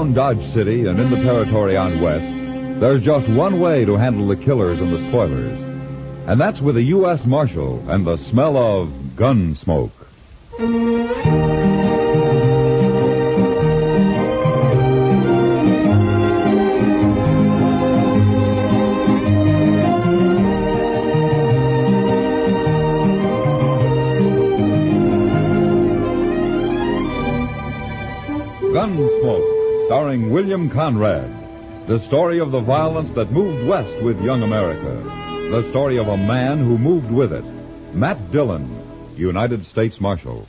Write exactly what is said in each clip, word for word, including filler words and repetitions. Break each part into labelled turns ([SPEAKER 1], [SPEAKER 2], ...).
[SPEAKER 1] around Dodge City and in the territory on West, there's just one way to handle the killers and the spoilers. And that's with a U S Marshal and the smell of gun smoke. Gunsmoke, starring William Conrad. The story of the violence that moved west with young America. The story of a man who moved with it. Matt Dillon, United States Marshal.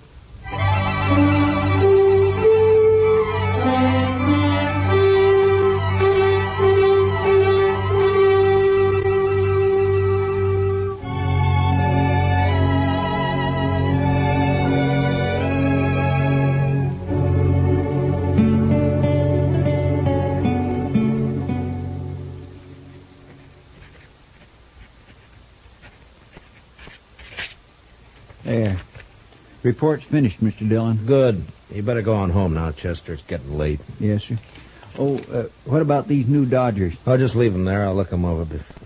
[SPEAKER 2] There. Report's finished, Mister Dillon.
[SPEAKER 3] Good. You better go on home now, Chester. It's getting late.
[SPEAKER 2] Yes, sir. Oh, uh, what about these new Dodgers?
[SPEAKER 3] I'll just leave them there. I'll look them over. Before.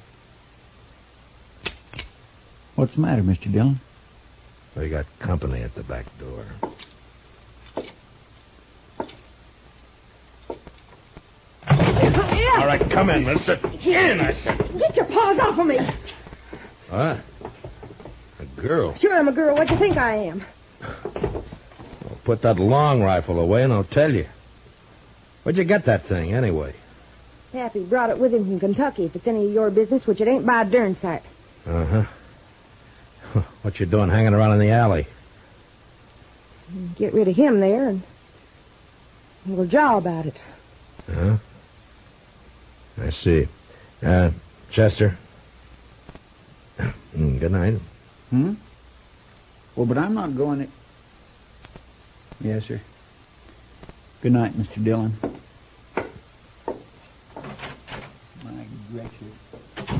[SPEAKER 2] What's the matter, Mister Dillon?
[SPEAKER 3] We got company at the back door.
[SPEAKER 4] Yeah.
[SPEAKER 3] All right, come in, mister. In, I said.
[SPEAKER 4] Get your paws off of me.
[SPEAKER 3] What? A girl?
[SPEAKER 4] Sure, I'm a girl. What do you think I am?
[SPEAKER 3] Well, put that long rifle away and I'll tell you. Where'd you get that thing, anyway?
[SPEAKER 4] Pappy brought it with him from Kentucky, if it's any of your business, which it ain't by a darn sight.
[SPEAKER 3] Uh-huh. What you doing hanging around in the alley?
[SPEAKER 4] Get rid of him there, and we'll jaw about it.
[SPEAKER 3] Huh? I see. Uh, Chester? Good night.
[SPEAKER 2] Hmm? Well, but I'm not going to... Yes, sir. Good night, Mister Dillon. My gracious.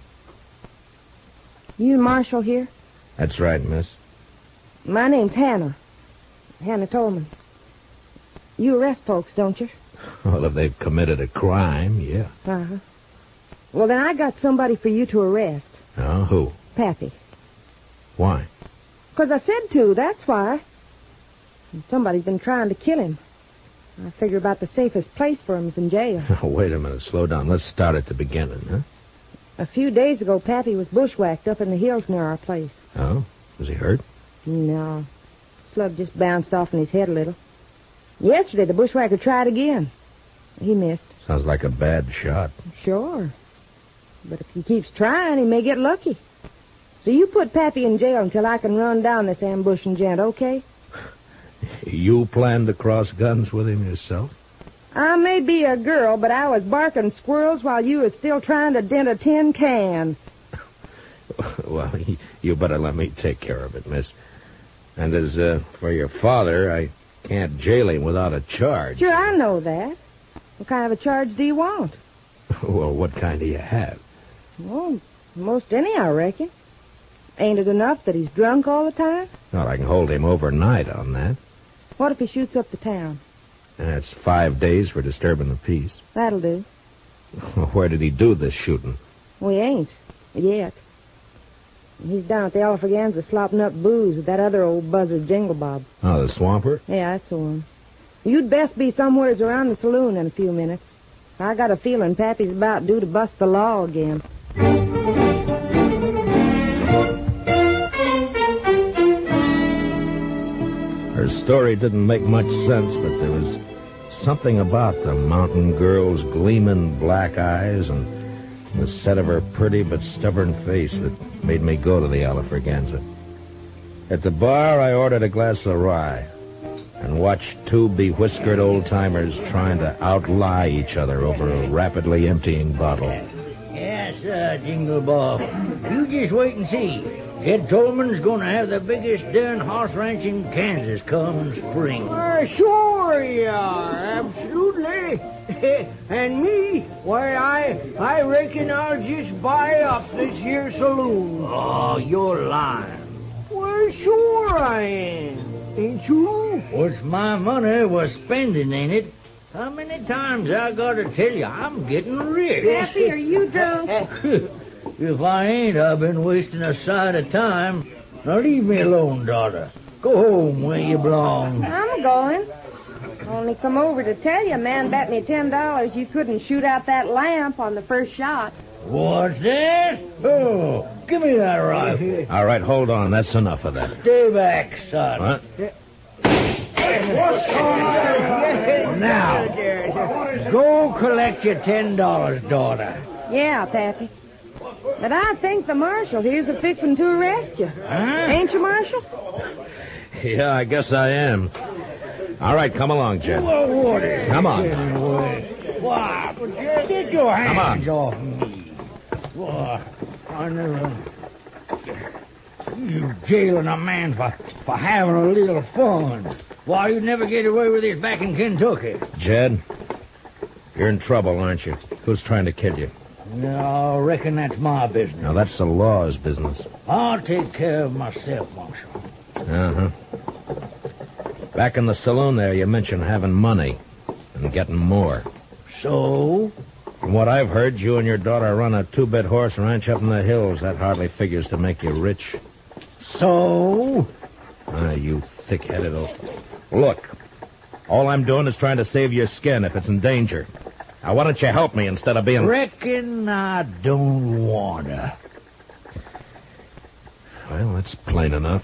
[SPEAKER 4] You the marshal here?
[SPEAKER 3] That's right, miss.
[SPEAKER 4] My name's Hannah. Hannah Tolman. You arrest folks, don't you?
[SPEAKER 3] Well, if they've committed a crime, yeah.
[SPEAKER 4] Uh-huh. Well, then I got somebody for you to arrest.
[SPEAKER 3] Oh, who?
[SPEAKER 4] Pappy.
[SPEAKER 3] Why?
[SPEAKER 4] 'Cause I said to, that's why. And somebody's been trying to kill him. I figure about the safest place for him is in jail.
[SPEAKER 3] Oh, wait a minute. Slow down. Let's start at the beginning, huh?
[SPEAKER 4] A few days ago, Pappy was bushwhacked up in the hills near our place.
[SPEAKER 3] Oh? Was he hurt?
[SPEAKER 4] No. Slug just bounced off in his head a little. Yesterday, the bushwhacker tried again. He missed.
[SPEAKER 3] Sounds like a bad shot.
[SPEAKER 4] Sure. But if he keeps trying, he may get lucky. So you put Pappy in jail until I can run down this ambushing gent, okay?
[SPEAKER 3] You planned to cross guns with him yourself?
[SPEAKER 4] I may be a girl, but I was barking squirrels while you was still trying to dent a tin can.
[SPEAKER 3] Well, you better let me take care of it, miss. And as uh, for your father, I can't jail him without a charge.
[SPEAKER 4] Sure, I know that. What kind of a charge do you want?
[SPEAKER 3] Well, what kind do you have?
[SPEAKER 4] Well, most any, I reckon. Ain't it enough that he's drunk all the time?
[SPEAKER 3] Well, I can hold him overnight on that.
[SPEAKER 4] What if he shoots up the town?
[SPEAKER 3] That's five days for disturbing the peace.
[SPEAKER 4] That'll do.
[SPEAKER 3] Where did he do this shooting?
[SPEAKER 4] We ain't. Yet. He's down at the Alfraganza slopping up booze with that other old buzzard, Jingle Bob.
[SPEAKER 3] Oh, the swamper?
[SPEAKER 4] Yeah, that's the one. You'd best be somewheres around the saloon in a few minutes. I got a feeling Pappy's about due to bust the law again.
[SPEAKER 3] Her story didn't make much sense, but there was something about the mountain girl's gleaming black eyes and the set of her pretty but stubborn face that made me go to the Alfraganza. At the bar, I ordered a glass of rye and watched two bewhiskered old-timers trying to outlie each other over a rapidly emptying bottle.
[SPEAKER 5] Yes, sir, Jingle Bob. You just wait and see. Ed Tolman's going to have the biggest darn horse ranch in Kansas come spring.
[SPEAKER 6] Uh, sure you are, absolutely. And me, why, I I reckon I'll just buy up this here saloon.
[SPEAKER 5] Oh, you're lying.
[SPEAKER 6] Well, sure I am. Ain't you?
[SPEAKER 5] What's my money was spending, ain't it? How many times I gotta tell you I'm getting rich?
[SPEAKER 4] Pappy, are you drunk?
[SPEAKER 5] If I ain't, I've been wasting a sight of time. Now leave me alone, daughter. Go home where you belong.
[SPEAKER 4] I'm going. Only come over to tell you, a man bet me ten dollars you couldn't shoot out that lamp on the first shot.
[SPEAKER 5] What's that? Oh, give me that rifle.
[SPEAKER 3] All right, hold on. That's enough of that.
[SPEAKER 5] Stay back, son.
[SPEAKER 3] What?
[SPEAKER 5] Now, go collect your ten dollars, daughter.
[SPEAKER 4] Yeah, Pappy. But I think the marshal here's a fixin' to arrest you.
[SPEAKER 5] Huh?
[SPEAKER 4] Ain't you, Marshal?
[SPEAKER 3] Yeah, I guess I am. All right, come along, Jed.
[SPEAKER 5] Well, what is
[SPEAKER 3] Come on.
[SPEAKER 5] Why, get your hands
[SPEAKER 3] Come
[SPEAKER 5] off me. Why, I never... You jailing a man for, for having a little fun. Why, you'd never get away with this back in Kentucky.
[SPEAKER 3] Jed, you're in trouble, aren't you? Who's trying to kill you?
[SPEAKER 5] Yeah, I reckon that's my business.
[SPEAKER 3] Now, that's the law's business.
[SPEAKER 5] I'll take care of myself, Marshal.
[SPEAKER 3] Uh-huh. Back in the saloon there, you mentioned having money and getting more.
[SPEAKER 5] So?
[SPEAKER 3] From what I've heard, you and your daughter run a two-bit horse ranch up in the hills. That hardly figures to make you rich.
[SPEAKER 5] So?
[SPEAKER 3] Ah, you thick-headed old... Look, all I'm doing is trying to save your skin if it's in danger. Now, why don't you help me instead of being...
[SPEAKER 5] Reckon I don't wanna.
[SPEAKER 3] Well, that's plain enough.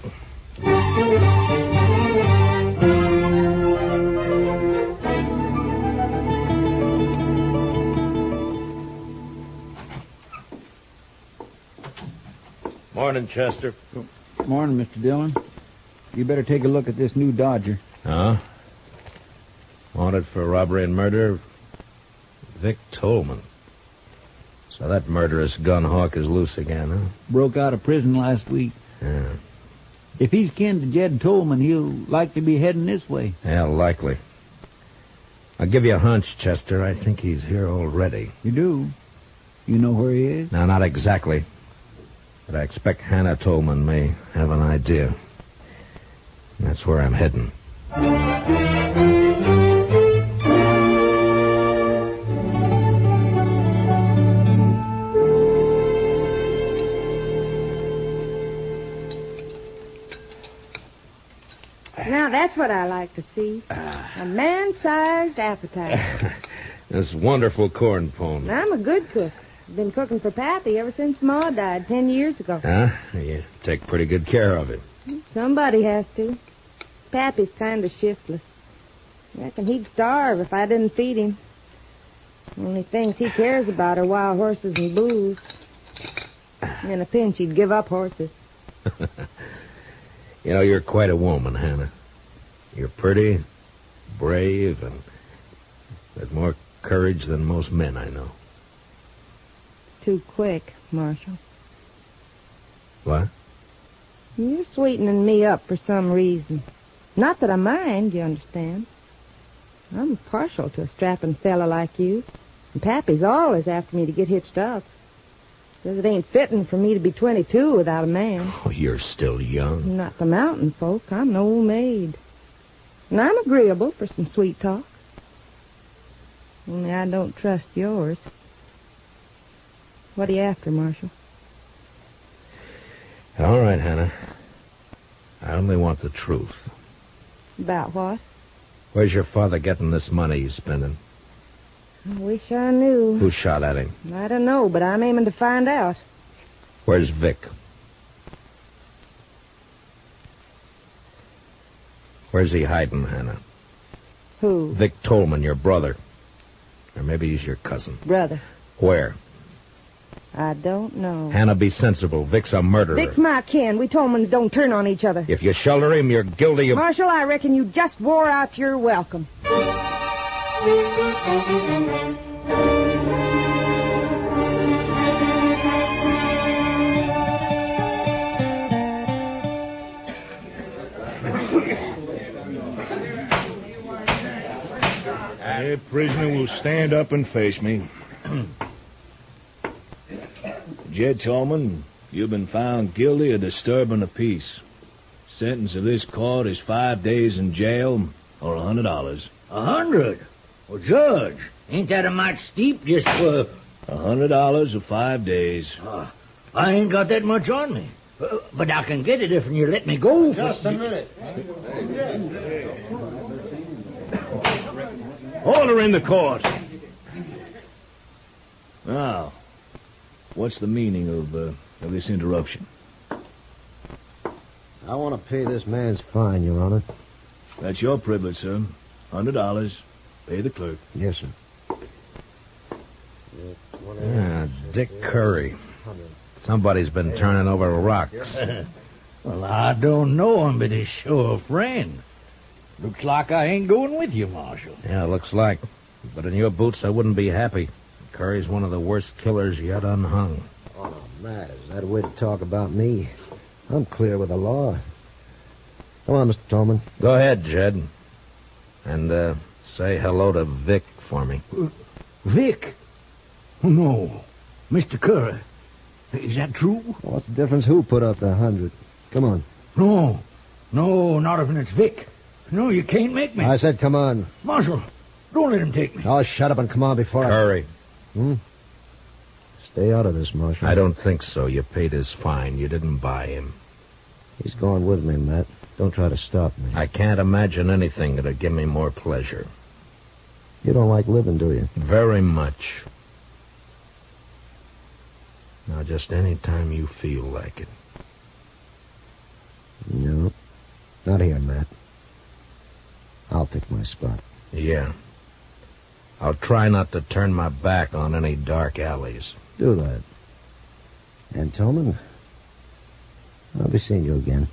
[SPEAKER 3] Morning, Chester.
[SPEAKER 2] Morning, Mister Dillon. You better take a look at this new Dodger.
[SPEAKER 3] Huh? Wanted for robbery and murder? Vic Tolman. So that murderous gun hawk is loose again, huh?
[SPEAKER 2] Broke out of prison last week.
[SPEAKER 3] Yeah.
[SPEAKER 2] If he's kin to Jed Tolman, he'll likely be heading this way.
[SPEAKER 3] Yeah, likely. I'll give you a hunch, Chester. I think he's here already.
[SPEAKER 2] You do? You know where he is?
[SPEAKER 3] No, not exactly. But I expect Hannah Tolman may have an idea. That's where I'm heading.
[SPEAKER 4] Now, that's what I like to see. A man-sized appetite.
[SPEAKER 3] This wonderful corn pone.
[SPEAKER 4] I'm a good cook. I've been cooking for Pappy ever since Ma died ten years ago.
[SPEAKER 3] Huh? You take pretty good care of it.
[SPEAKER 4] Somebody has to. Pappy's kind of shiftless. Reckon he'd starve if I didn't feed him. Only things he cares about are wild horses and booze. In a pinch, he'd give up horses.
[SPEAKER 3] You know, you're quite a woman, Hannah. You're pretty, brave, and with more courage than most men I know.
[SPEAKER 4] Too quick, Marshal.
[SPEAKER 3] What?
[SPEAKER 4] You're sweetening me up for some reason. Not that I mind, you understand. I'm partial to a strapping fella like you. And Pappy's always after me to get hitched up. Says it ain't fitting for me to be twenty-two without a man.
[SPEAKER 3] Oh, you're still young.
[SPEAKER 4] Not the mountain folk. I'm an old maid. And I'm agreeable for some sweet talk. Only I don't trust yours. What are you after, Marshal?
[SPEAKER 3] All right, Hannah. I only want the truth.
[SPEAKER 4] About what?
[SPEAKER 3] Where's your father getting this money he's spending?
[SPEAKER 4] I wish I knew.
[SPEAKER 3] Who shot at him?
[SPEAKER 4] I don't know, but I'm aiming to find out.
[SPEAKER 3] Where's Vic? Where's he hiding, Hannah?
[SPEAKER 4] Who?
[SPEAKER 3] Vic Tolman, your brother. Or maybe he's your cousin.
[SPEAKER 4] Brother.
[SPEAKER 3] Where?
[SPEAKER 4] I don't know.
[SPEAKER 3] Hannah, be sensible. Vic's a murderer.
[SPEAKER 4] Vic's my kin. We Tolmans don't turn on each other.
[SPEAKER 3] If you shelter him, you're guilty of...
[SPEAKER 4] Marshal, I reckon you just wore out your welcome.
[SPEAKER 7] The prisoner will stand up and face me. Jed Tolman, you've been found guilty of disturbing the peace. Sentence of this court is five days in jail or a hundred dollars.
[SPEAKER 5] A hundred? Well, Judge, ain't that a mite steep just for...
[SPEAKER 7] A hundred dollars for five days.
[SPEAKER 5] Uh, I ain't got that much on me. Uh, but I can get it if you let me go.
[SPEAKER 8] Just
[SPEAKER 5] for...
[SPEAKER 8] a minute.
[SPEAKER 7] Order in the court. Now, what's the meaning of, uh, of this interruption?
[SPEAKER 8] I want to pay this man's fine, Your Honor.
[SPEAKER 7] That's your privilege, sir. Hundred dollars. Pay the clerk.
[SPEAKER 8] Yes, sir.
[SPEAKER 3] Yeah, Dick Curry. Somebody's been turning over rocks.
[SPEAKER 5] Well, I don't know him, but he's sure a friend. Looks like I ain't going with you, Marshal.
[SPEAKER 3] Yeah, looks like. But in your boots, I wouldn't be happy. Curry's one of the worst killers yet unhung.
[SPEAKER 8] Oh, Matt, is that a way to talk about me? I'm clear with the law. Come on, Mister Tolman.
[SPEAKER 3] Go ahead, Jed. And, uh, say hello to Vic for me.
[SPEAKER 5] Uh, Vic? Oh, no. Mister Curry. Is that true?
[SPEAKER 8] What's the difference who put up the hundred? Come on.
[SPEAKER 5] No. No, not if it's Vic. No, you can't make me.
[SPEAKER 8] I said come on.
[SPEAKER 5] Marshal, don't let him take me.
[SPEAKER 8] Oh, shut up and come on before
[SPEAKER 3] Curry.
[SPEAKER 8] I... Hmm? Stay out of this, Marshal.
[SPEAKER 3] I don't think so. You paid his fine. You didn't buy him.
[SPEAKER 8] He's going with me, Matt. Don't try to stop me.
[SPEAKER 3] I can't imagine anything that'll give me more pleasure.
[SPEAKER 8] You don't like living, do you?
[SPEAKER 3] Very much. Now, just any time you feel like it.
[SPEAKER 8] No. Not here, Matt. I'll pick my spot.
[SPEAKER 3] Yeah. I'll try not to turn my back on any dark alleys.
[SPEAKER 8] Do that. And, Tolman, I'll be seeing you again.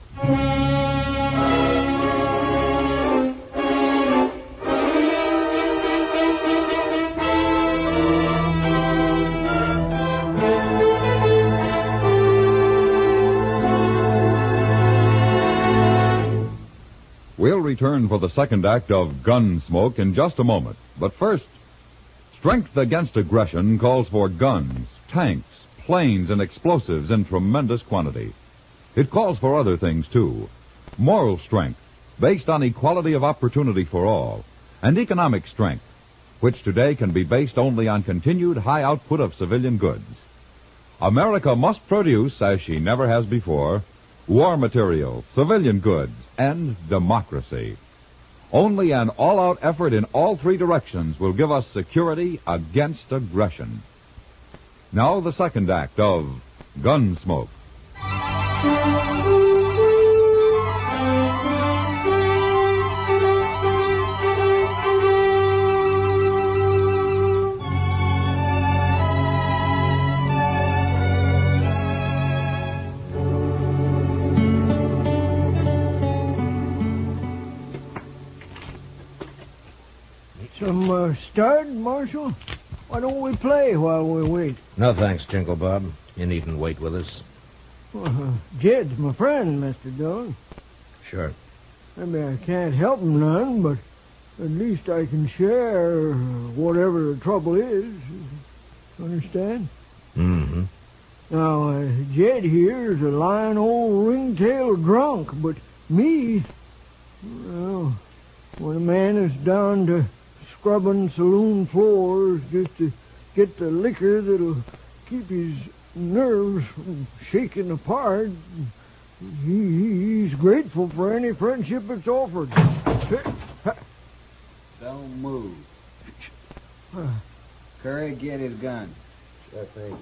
[SPEAKER 1] We'll return for the second act of Gunsmoke in just a moment. But first, strength against aggression calls for guns, tanks, planes, and explosives in tremendous quantity. It calls for other things, too. Moral strength, based on equality of opportunity for all, and economic strength, which today can be based only on continued high output of civilian goods. America must produce, as she never has before, war material, civilian goods, and democracy. Only an all-out effort in all three directions will give us security against aggression. Now the second act of Gunsmoke.
[SPEAKER 6] Some uh, start, Marshal? Why don't we play while we wait?
[SPEAKER 3] No thanks, Jingle Bob. You needn't wait with us.
[SPEAKER 6] Well, uh, Jed's my friend, Mister Dillon.
[SPEAKER 3] Sure.
[SPEAKER 6] Maybe I can't help him none, but at least I can share whatever the trouble is. Understand?
[SPEAKER 3] Mm-hmm.
[SPEAKER 6] Now, uh, Jed here is a lying old ringtail drunk, but me, well, when a man is down to scrubbing saloon floors just to get the liquor that'll keep his nerves from shaking apart, he, he's grateful for any friendship that's offered.
[SPEAKER 2] Don't move. Curry, get his gun.
[SPEAKER 8] Sure thing.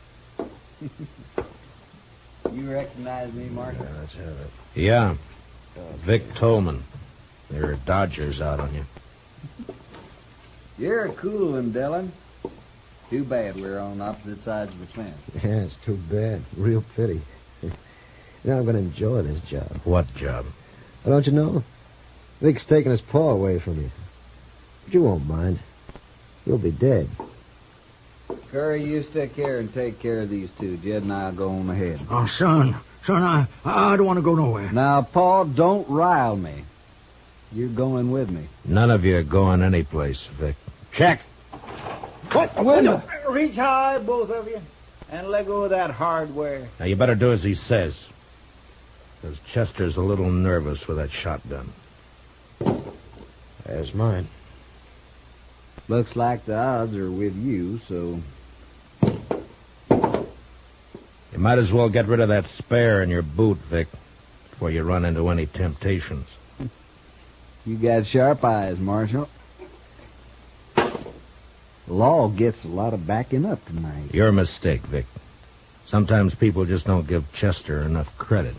[SPEAKER 2] You recognize me, Mark?
[SPEAKER 8] Yeah, let's have it.
[SPEAKER 3] Yeah. Vic Tolman. There are Dodgers out on you.
[SPEAKER 2] You're a cool one, Dillon. Too bad we're on opposite sides of the fence.
[SPEAKER 8] Yeah, it's too bad. Real pity. You know, I'm going to enjoy this job.
[SPEAKER 3] What job?
[SPEAKER 8] Well, don't you know? Vic's taking his paw away from you. But you won't mind. You'll be dead.
[SPEAKER 2] Curry, you stick here and take care of these two. Jed and I'll go on ahead.
[SPEAKER 5] Oh, son. Son, I, I don't want to go nowhere.
[SPEAKER 2] Now, Paul, don't rile me. You're going with me.
[SPEAKER 3] None of you are going anyplace, Vic.
[SPEAKER 5] Check.
[SPEAKER 6] What?
[SPEAKER 2] Window. Reach high, both of you, and let go of that hardware.
[SPEAKER 3] Now, you better do as he says. Because Chester's a little nervous with that shotgun.
[SPEAKER 8] There's mine.
[SPEAKER 2] Looks like the odds are with you, so...
[SPEAKER 3] You might as well get rid of that spare in your boot, Vic, before you run into any temptations.
[SPEAKER 2] You got sharp eyes, Marshal. The law gets a lot of backing up tonight.
[SPEAKER 3] Your mistake, Vic. Sometimes people just don't give Chester enough credit.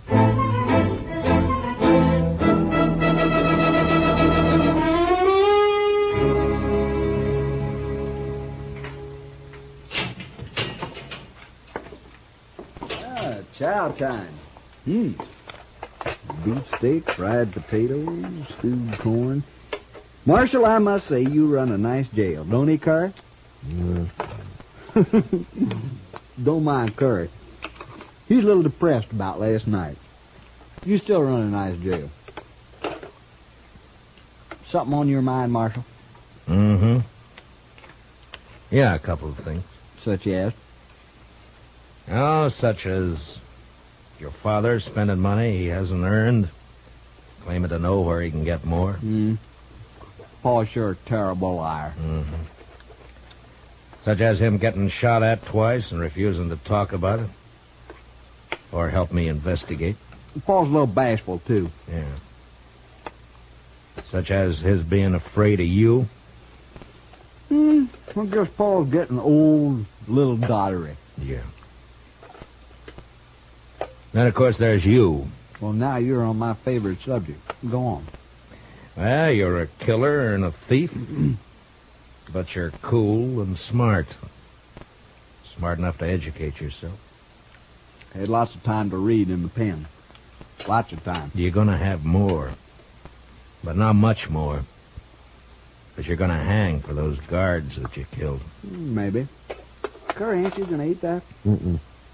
[SPEAKER 2] Chow time. Hmm. Beefsteak, fried potatoes, stewed corn. Marshal, I must say you run a nice jail, don't he, Curry?
[SPEAKER 8] Yeah.
[SPEAKER 2] Don't mind Curry. He's a little depressed about last night. You still run a nice jail. Something on your mind, Marshal?
[SPEAKER 3] Mm-hmm. Yeah, a couple of things.
[SPEAKER 2] Such as?
[SPEAKER 3] Oh, such as your father spending money he hasn't earned, claiming to know where he can get more.
[SPEAKER 2] Hmm. Pa's sure a terrible liar.
[SPEAKER 3] Mm-hmm. Such as him getting shot at twice and refusing to talk about it. Or help me investigate.
[SPEAKER 2] Pa's a little bashful, too.
[SPEAKER 3] Yeah. Such as his being afraid of you.
[SPEAKER 2] Hmm. I guess Pa's getting old, little dottery.
[SPEAKER 3] Yeah. Then, of course, there's you.
[SPEAKER 2] Well, now you're on my favorite subject. Go on.
[SPEAKER 3] Well, you're a killer and a thief, but you're cool and smart. Smart enough to educate yourself.
[SPEAKER 2] Had lots of time to read in the pen. Lots of time.
[SPEAKER 3] You're going to have more, but not much more. Because you're going to hang for those guards that you killed.
[SPEAKER 2] Maybe. Curry, ain't you going to eat that?
[SPEAKER 8] Mm-mm.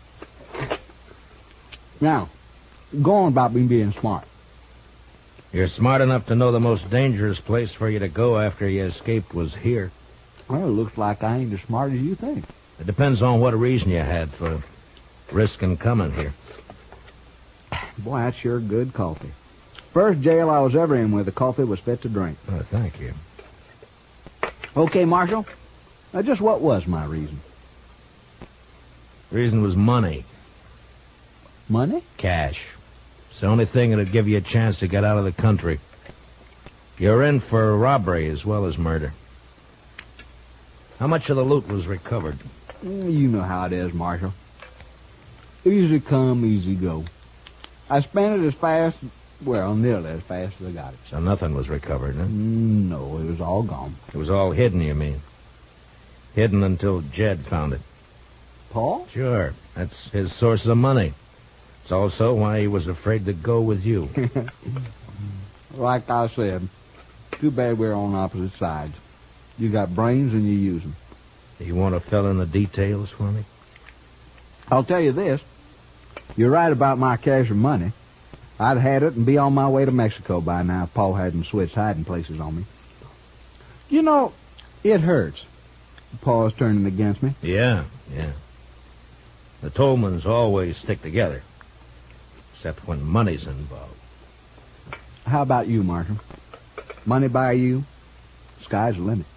[SPEAKER 2] Now, go on about me being smart.
[SPEAKER 3] You're smart enough to know the most dangerous place for you to go after you escaped was here.
[SPEAKER 2] Well, it looks like I ain't as smart as you think.
[SPEAKER 3] It depends on what reason you had for risking coming here.
[SPEAKER 2] Boy, that's sure good coffee. First jail I was ever in where the coffee was fit to drink.
[SPEAKER 3] Oh, thank you.
[SPEAKER 2] Okay, Marshal. Now, just what was my reason?
[SPEAKER 3] The reason was money.
[SPEAKER 2] Money?
[SPEAKER 3] Cash. It's the only thing that'd give you a chance to get out of the country. You're in for robbery as well as murder. How much of the loot was recovered?
[SPEAKER 2] You know how it is, Marshal. Easy come, easy go. I spent it as fast, well, nearly as fast as I got it.
[SPEAKER 3] So nothing was recovered, huh?
[SPEAKER 2] No, it was all gone.
[SPEAKER 3] It was all hidden, you mean? Hidden until Jed found it.
[SPEAKER 2] Paul?
[SPEAKER 3] Sure. That's his source of money. It's also why he was afraid to go with you.
[SPEAKER 2] Like I said, too bad we're on opposite sides. You got brains and you use them.
[SPEAKER 3] Do you want to fill in the details for me?
[SPEAKER 2] I'll tell you this. You're right about my cash and money. I'd had it and be on my way to Mexico by now if Paul hadn't switched hiding places on me. You know, it hurts. Paul's turning against me.
[SPEAKER 3] Yeah, yeah. The Tolmans always stick together. Except when money's involved.
[SPEAKER 2] How about you, Marshal? Money by you, sky's the limit.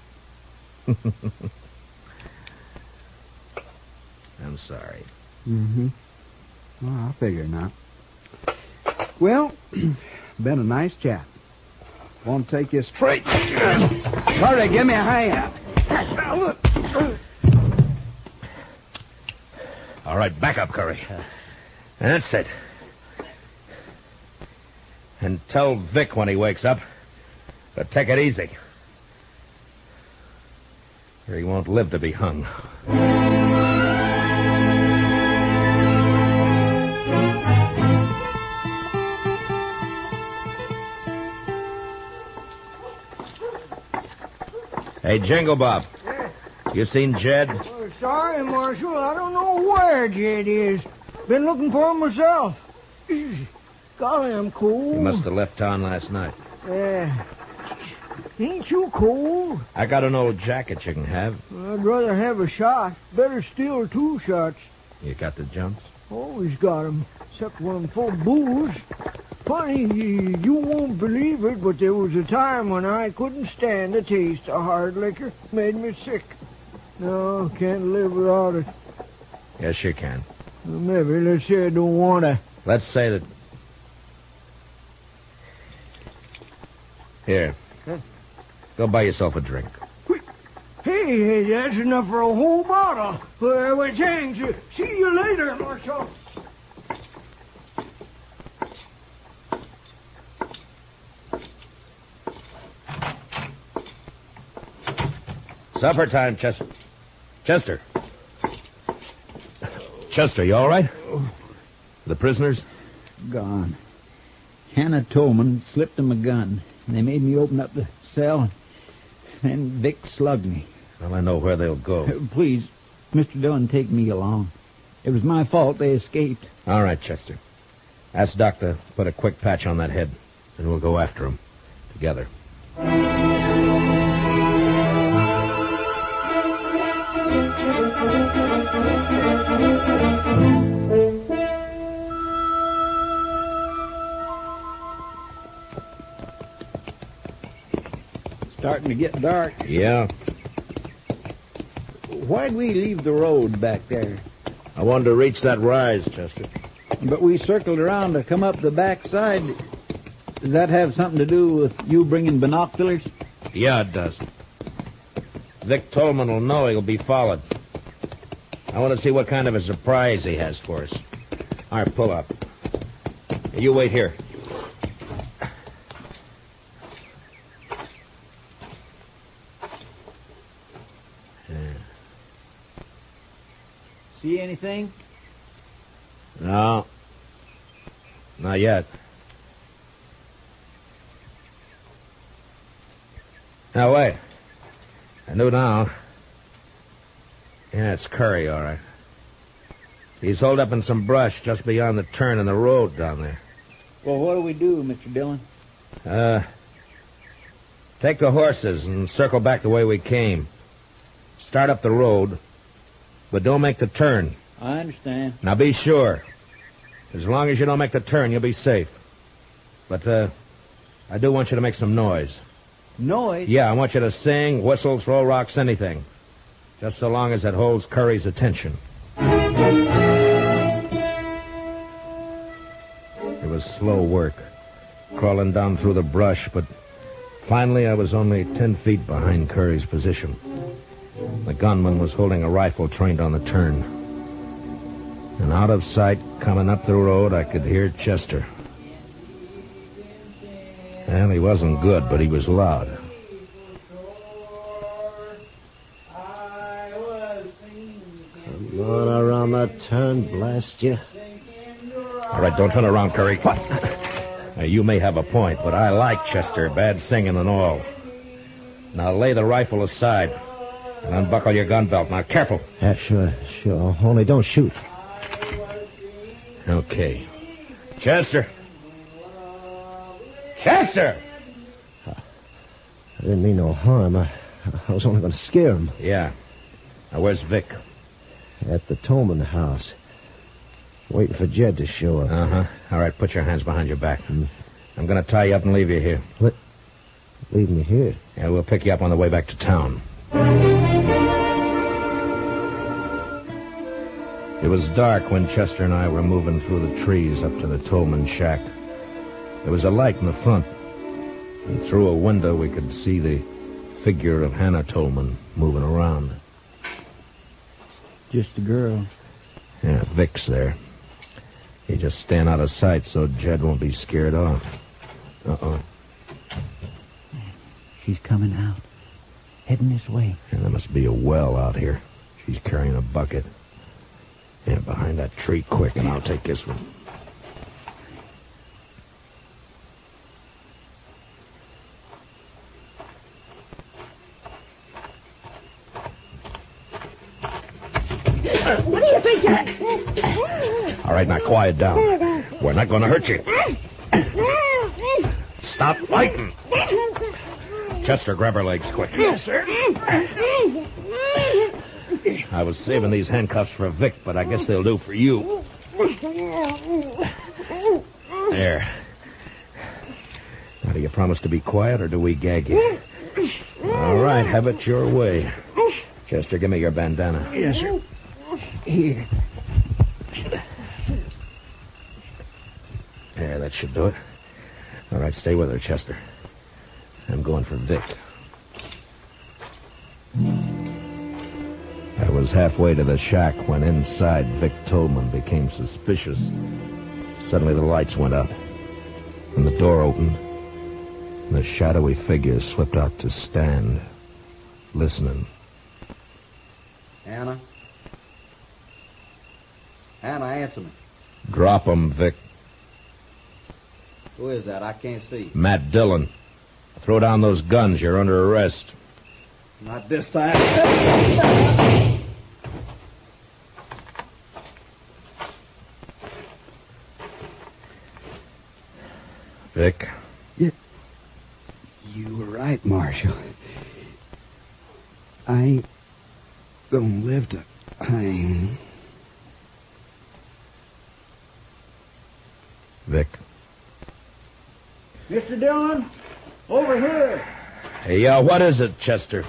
[SPEAKER 3] I'm sorry.
[SPEAKER 2] Mm-hmm. Well, I figure not. Well, been a nice chat. Want to take you straight. Hurry, give me a hand.
[SPEAKER 3] All right, back up, Curry. That's it. And tell Vic when he wakes up to take it easy. Or he won't live to be hung. Hey, Jingle Bob. You seen Jed?
[SPEAKER 6] Oh, sorry, Marshal. I don't know where Jed is. Been looking for him myself. Golly, I'm cold.
[SPEAKER 3] He must have left town last night.
[SPEAKER 6] Yeah. Ain't you cold?
[SPEAKER 3] I got an old jacket you can have.
[SPEAKER 6] I'd rather have a shot. Better steal two shots.
[SPEAKER 3] You got the jumps?
[SPEAKER 6] Always got 'em, except when I'm full of booze. Funny, you you won't believe it, but there was a time when I couldn't stand the taste of hard liquor. Made me sick. No, can't live without it.
[SPEAKER 3] Yes, you can.
[SPEAKER 6] Well, maybe, let's say I don't want to.
[SPEAKER 3] Let's say that... Here.
[SPEAKER 6] Huh?
[SPEAKER 3] Go buy yourself a drink.
[SPEAKER 6] Hey, hey, that's enough for a whole bottle. Well, well thanks. See you later, Marshal.
[SPEAKER 3] Supper time, Chester. Chester. Chester, you all right? The prisoners?
[SPEAKER 9] Gone. Hannah Tolman slipped them a gun. They made me open up the cell, and then Vic slugged me.
[SPEAKER 3] Well, I know where they'll go.
[SPEAKER 9] Uh, please, Mister Dillon, take me along. It was my fault they escaped.
[SPEAKER 3] All right, Chester. Ask Doc to put a quick patch on that head, and we'll go after him together.
[SPEAKER 9] Starting to get dark.
[SPEAKER 3] Yeah.
[SPEAKER 9] Why'd we leave the road back there?
[SPEAKER 3] I wanted to reach that rise, Chester.
[SPEAKER 9] But we circled around to come up the back side. Does that have something to do with you bringing binoculars?
[SPEAKER 3] Yeah, it does. Vic Tolman will know he'll be followed. I want to see what kind of a surprise he has for us. All right, pull up. You wait here.
[SPEAKER 9] See anything?
[SPEAKER 3] No. Not yet. Now, wait. I know now. Yeah, it's Curry, all right. He's holed up in some brush just beyond the turn in the road down there.
[SPEAKER 9] Well, what do we do, Mister Dillon?
[SPEAKER 3] Uh, take the horses and circle back the way we came. Start up the road, but don't make the turn.
[SPEAKER 9] I understand.
[SPEAKER 3] Now, be sure. As long as you don't make the turn, you'll be safe. But, uh, I do want you to make some noise.
[SPEAKER 9] Noise?
[SPEAKER 3] Yeah, I want you to sing, whistle, throw rocks, anything. Just so long as it holds Curry's attention. It was slow work, crawling down through the brush, but finally I was only ten feet behind Curry's position. The gunman was holding a rifle trained on the turn. And out of sight, coming up the road, I could hear Chester. Well, he wasn't good, but he was loud.
[SPEAKER 8] Come on around that turn, blast you.
[SPEAKER 3] All right, don't turn around, Curry. What? Now, you may have a point, but I like Chester, bad singing and all. Now, lay the rifle aside and unbuckle your gun belt. Now, careful.
[SPEAKER 8] Yeah, sure, sure. Only don't shoot.
[SPEAKER 3] Okay. Chester. Chester!
[SPEAKER 8] I didn't mean no harm. I, I was only going to scare him.
[SPEAKER 3] Yeah. Now, where's Vic?
[SPEAKER 8] At the Tolman house. Waiting for Jed to show up.
[SPEAKER 3] Uh-huh. All right, put your hands behind your back. Mm. I'm going to tie you up and leave you here.
[SPEAKER 8] What? Leave me here?
[SPEAKER 3] Yeah, we'll pick you up on the way back to town. It was dark when Chester and I were moving through the trees up to the Tolman shack. There was a light in the front, and through a window we could see the figure of Hannah Tolman moving around.
[SPEAKER 9] Just a girl.
[SPEAKER 3] Yeah, Vic's there. He just stand out of sight so Jed won't be scared off. Uh-oh.
[SPEAKER 9] She's coming out. Heading this way.
[SPEAKER 3] Yeah, there must be a well out here. She's carrying a bucket. Yeah, behind that tree quick, and I'll take this one.
[SPEAKER 4] What do you think you're...
[SPEAKER 3] All right, now quiet down. We're not going to hurt you. Stop fighting. Chester, grab her legs quick.
[SPEAKER 4] Yes, sir.
[SPEAKER 3] I was saving these handcuffs for Vic, but I guess they'll do for you. There. you promise to be quiet, or do we gag you? All right, have it your way. Chester, give me your bandana.
[SPEAKER 9] Yes, sir. Here.
[SPEAKER 3] Yeah, that should do it. All right, stay with her, Chester. I'm going for Vic. I was halfway to the shack when inside Vic Tolman became suspicious. Suddenly the lights went up, and the door opened, and the shadowy figure slipped out to stand, listening.
[SPEAKER 2] Hannah? Hannah, answer me.
[SPEAKER 3] Drop him, Vic.
[SPEAKER 2] Who is that? I can't see.
[SPEAKER 3] Matt Dillon. Throw down those guns. You're under arrest.
[SPEAKER 2] Not this time.
[SPEAKER 3] Vic?
[SPEAKER 9] You, you were right, Marshal. I ain't gonna live to hang.
[SPEAKER 3] Vic?
[SPEAKER 6] Mister Dillon, over here.
[SPEAKER 3] Hey, uh, what is it, Chester?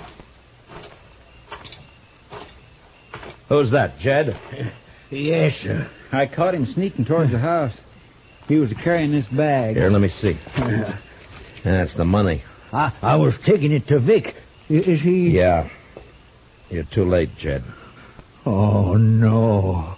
[SPEAKER 3] Who's that, Jed?
[SPEAKER 5] Yes, sir.
[SPEAKER 9] I caught him sneaking towards the house. He was carrying this bag.
[SPEAKER 3] Here, let me see. That's the money.
[SPEAKER 5] I, I was taking it to Vic. I- Is he...
[SPEAKER 3] Yeah. You're too late, Jed.
[SPEAKER 5] Oh, no.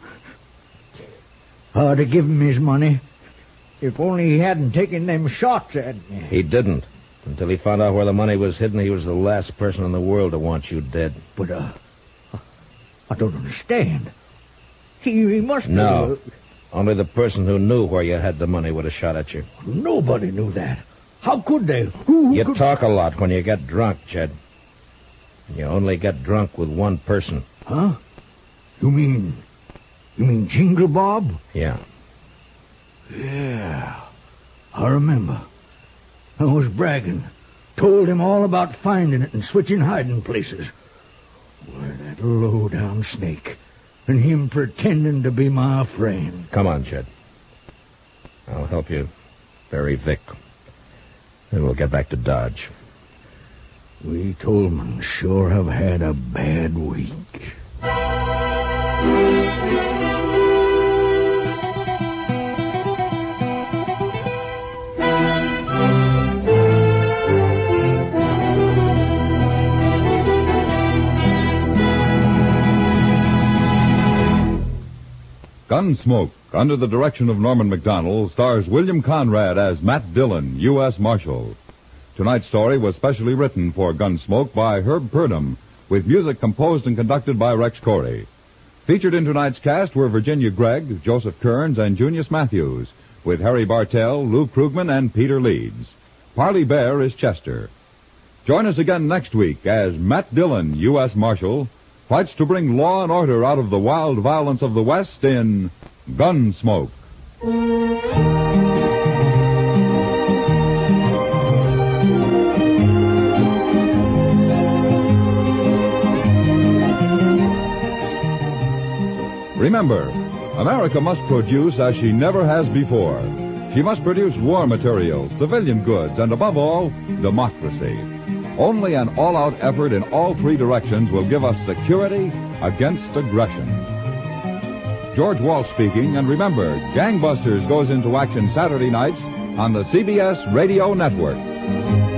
[SPEAKER 5] I'd have given him his money. If only he hadn't taken them shots at me.
[SPEAKER 3] He didn't. Until he found out where the money was hidden, he was the last person in the world to want you dead.
[SPEAKER 5] But, uh, I don't understand. He, he must
[SPEAKER 3] No.
[SPEAKER 5] have...
[SPEAKER 3] Only the person who knew where you had the money would have shot at you.
[SPEAKER 5] Nobody knew that. How could they? Who, who
[SPEAKER 3] You
[SPEAKER 5] could...
[SPEAKER 3] talk a lot when you get drunk, Jed. You only get drunk with one person.
[SPEAKER 5] Huh? You mean... You mean Jingle Bob?
[SPEAKER 3] Yeah.
[SPEAKER 5] Yeah. I remember. I was bragging. Told him all about finding it and switching hiding places. Why, that low-down snake. And him pretending to be my friend.
[SPEAKER 3] Come on, Jed. I'll help you bury Vic. Then we'll get back to Dodge.
[SPEAKER 5] We Tolman sure have had a bad week.
[SPEAKER 1] Gunsmoke, under the direction of Norman Macdonald, stars William Conrad as Matt Dillon, U S Marshal. Tonight's story was specially written for Gunsmoke by Herb Purdom, with music composed and conducted by Rex Corey. Featured in tonight's cast were Virginia Gregg, Joseph Kearns, and Junius Matthews, with Harry Bartell, Lou Krugman, and Peter Leeds. Parley Bear is Chester. Join us again next week as Matt Dillon, U S Marshal, fights to bring law and order out of the wild violence of the West in Gunsmoke. Remember, America must produce as she never has before. She must produce war materials, civilian goods, and above all, democracy. Only an all-out effort in all three directions will give us security against aggression. George Walsh speaking, and remember, Gangbusters goes into action Saturday nights on the C B S Radio Network.